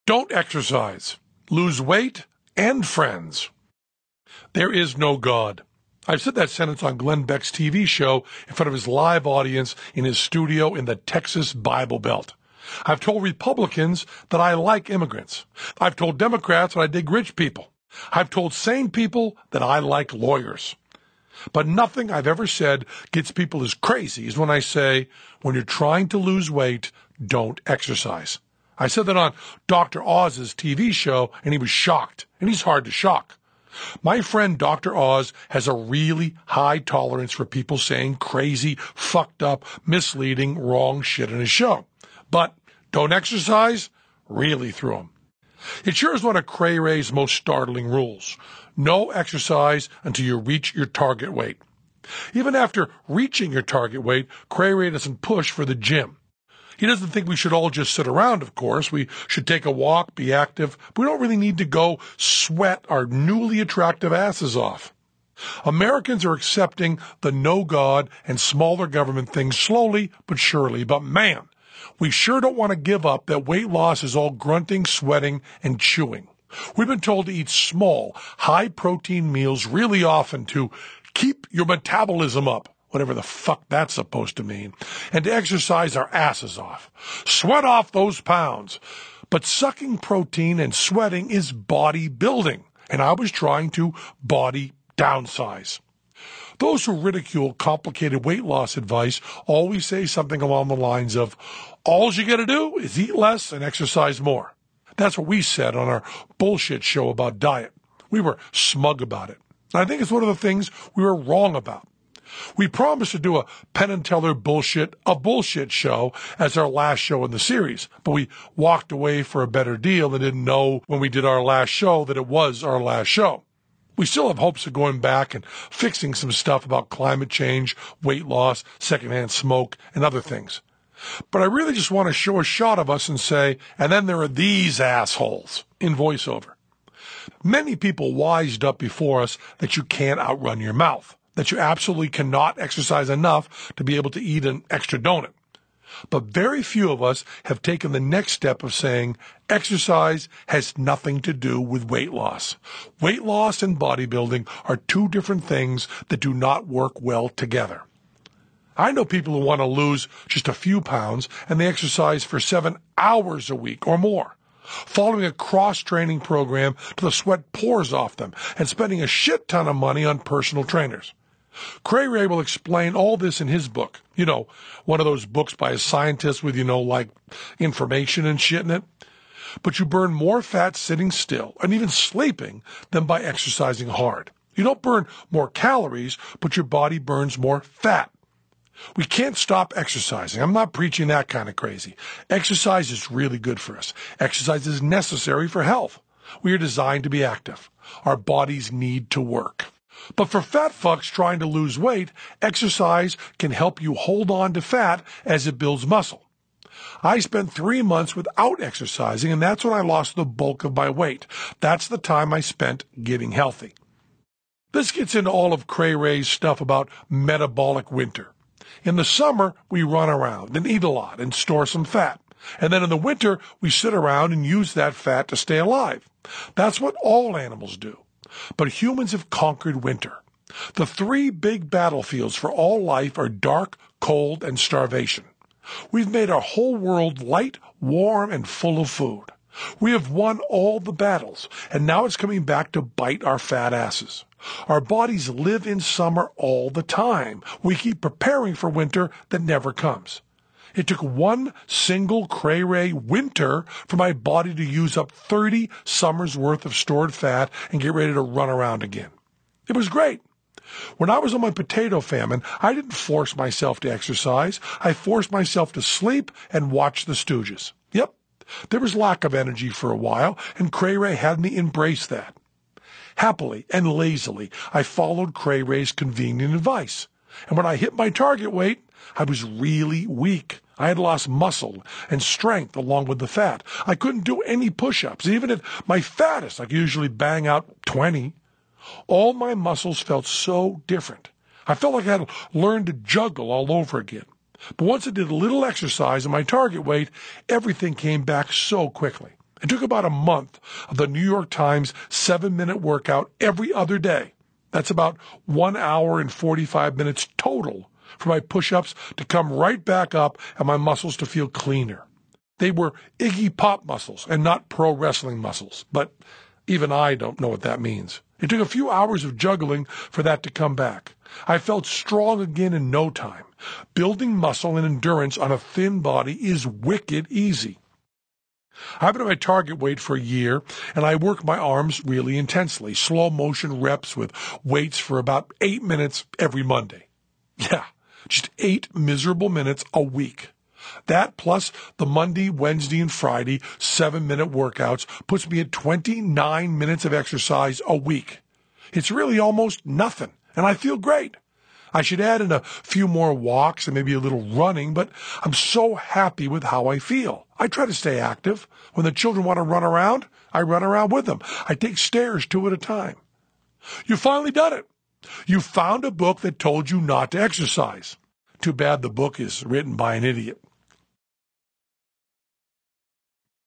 Don't exercise. Lose weight and friends. There is no God. I've said that sentence on Glenn Beck's TV show in front of his live audience in his studio in the Texas Bible Belt. I've told Republicans that I like immigrants. I've told Democrats that I dig rich people. I've told sane people that I like lawyers. But nothing I've ever said gets people as crazy as when I say, when you're trying to lose weight, don't exercise. I said that on Dr. Oz's TV show, and he was shocked, and he's hard to shock. My friend Dr. Oz has a really high tolerance for people saying crazy, fucked up, misleading, wrong shit in his show. But don't exercise? Really threw him. It sure is one of Cray Ray's most startling rules. No exercise until you reach your target weight. Even after reaching your target weight, Cray Ray doesn't push for the gym. He doesn't think we should all just sit around, of course. We should take a walk, be active. But we don't really need to go sweat our newly attractive asses off. Americans are accepting the no God and smaller government things slowly but surely. But man, we sure don't want to give up that weight loss is all grunting, sweating, and chewing. We've been told to eat small, high-protein meals really often to keep your metabolism up, whatever the fuck that's supposed to mean, and to exercise our asses off. Sweat off those pounds. But sucking protein and sweating is bodybuilding, and I was trying to body downsize. Those who ridicule complicated weight loss advice always say something along the lines of, all you gotta do is eat less and exercise more. That's what we said on our bullshit show about diet. We were smug about it. And I think it's one of the things we were wrong about. We promised to do a Penn and Teller a bullshit show as our last show in the series, but we walked away for a better deal and didn't know when we did our last show that it was our last show. We still have hopes of going back and fixing some stuff about climate change, weight loss, secondhand smoke, and other things. But I really just want to show a shot of us and say, and then there are these assholes in voiceover. Many people wised up before us that you can't outrun your mouth, that you absolutely cannot exercise enough to be able to eat an extra donut. But very few of us have taken the next step of saying exercise has nothing to do with weight loss. Weight loss and bodybuilding are two different things that do not work well together. I know people who want to lose just a few pounds and they exercise for 7 hours a week or more, following a cross-training program till the sweat pours off them and spending a shit ton of money on personal trainers. Cray Ray will explain all this in his book. You know, one of those books by a scientist with, like information and shit in it. But you burn more fat sitting still and even sleeping than by exercising hard. You don't burn more calories, but your body burns more fat. We can't stop exercising. I'm not preaching that kind of crazy. Exercise is really good for us. Exercise is necessary for health. We are designed to be active. Our bodies need to work. But for fat fucks trying to lose weight, exercise can help you hold on to fat as it builds muscle. I spent 3 months without exercising, and that's when I lost the bulk of my weight. That's the time I spent getting healthy. This gets into all of Cray Ray's stuff about metabolic winter. In the summer, we run around and eat a lot and store some fat. And then in the winter, we sit around and use that fat to stay alive. That's what all animals do. But humans have conquered winter. The 3 big battlefields for all life are dark, cold, and starvation. We've made our whole world light, warm, and full of food. We have won all the battles, and now it's coming back to bite our fat asses. Our bodies live in summer all the time. We keep preparing for winter that never comes. It took one single Cray Ray winter for my body to use up 30 summers worth of stored fat and get ready to run around again. It was great. When I was on my potato famine, I didn't force myself to exercise. I forced myself to sleep and watch the Stooges. Yep, there was lack of energy for a while, and Cray Ray had me embrace that. Happily and lazily, I followed Cray Ray's convenient advice. And when I hit my target weight, I was really weak. I had lost muscle and strength along with the fat. I couldn't do any push-ups. Even at my fattest, I could usually bang out 20. All my muscles felt so different. I felt like I had learned to juggle all over again. But once I did a little exercise at my target weight, everything came back so quickly. It took about a month of the New York Times 7-minute workout every other day. That's about 1 hour and 45 minutes total for my push-ups to come right back up and my muscles to feel cleaner. They were Iggy Pop muscles and not pro wrestling muscles, but even I don't know what that means. It took a few hours of juggling for that to come back. I felt strong again in no time. Building muscle and endurance on a thin body is wicked easy. I've been at my target weight for a year, and I work my arms really intensely, slow motion reps with weights for about 8 minutes every Monday. Yeah, just 8 miserable minutes a week. That plus the Monday, Wednesday, and Friday 7-minute workouts puts me at 29 minutes of exercise a week. It's really almost nothing, and I feel great. I should add in a few more walks and maybe a little running, but I'm so happy with how I feel. I try to stay active. When the children want to run around, I run around with them. I take stairs 2 at a time. You've finally done it. You found a book that told you not to exercise. Too bad the book is written by an idiot.